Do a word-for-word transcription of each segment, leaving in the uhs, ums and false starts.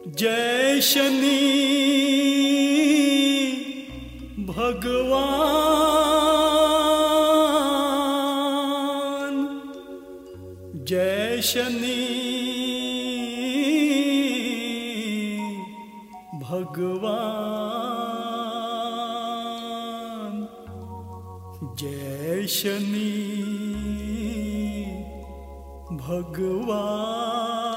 जय शनि भगवान, जय शनि भगवान, जय शनि भगवान।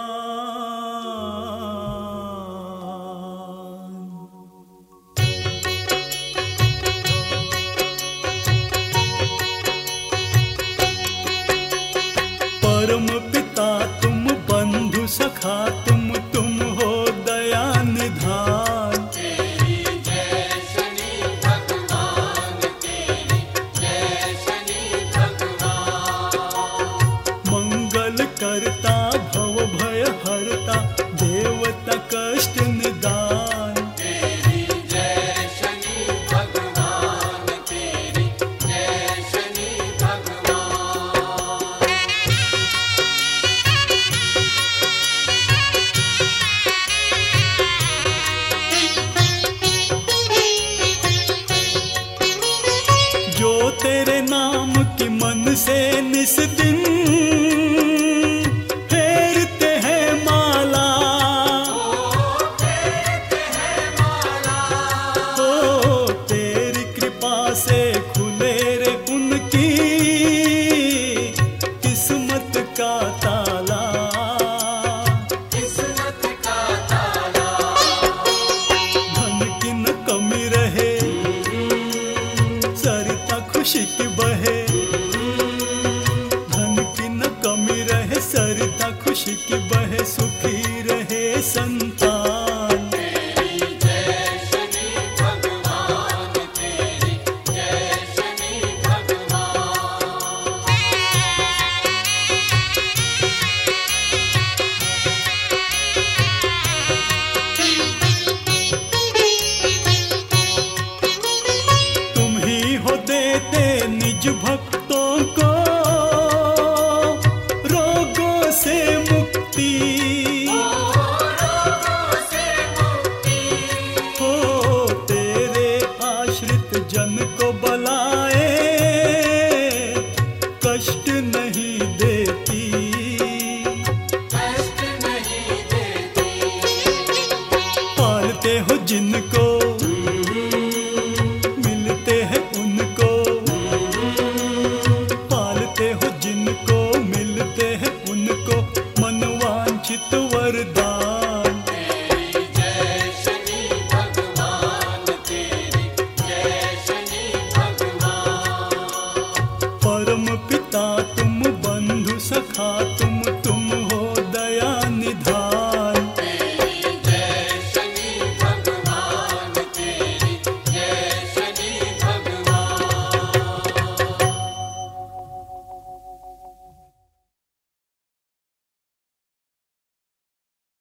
परम पिता तुम, बंधु सखा तुम, तुम हो दया निधान। तेरी जय शनि भगवान, तेरी जय शनि भगवान। मंगल करता भव भय हरता, देवता कष्ट निदान। तेरी जय शनि भगवान, तेरी जय शनि भगवान। जो तेरे नाम की मन से निस दिन फेरते हैं माला, ओ तेरी कृपा से खुले रे उनकी किस्मत का ताला। किस्मत का ताला। धन की न कमी रहे, सरिता खुशी की बहे। धन की न कमी रहे, सरिता खुशी की बहे। सुखी रहे संत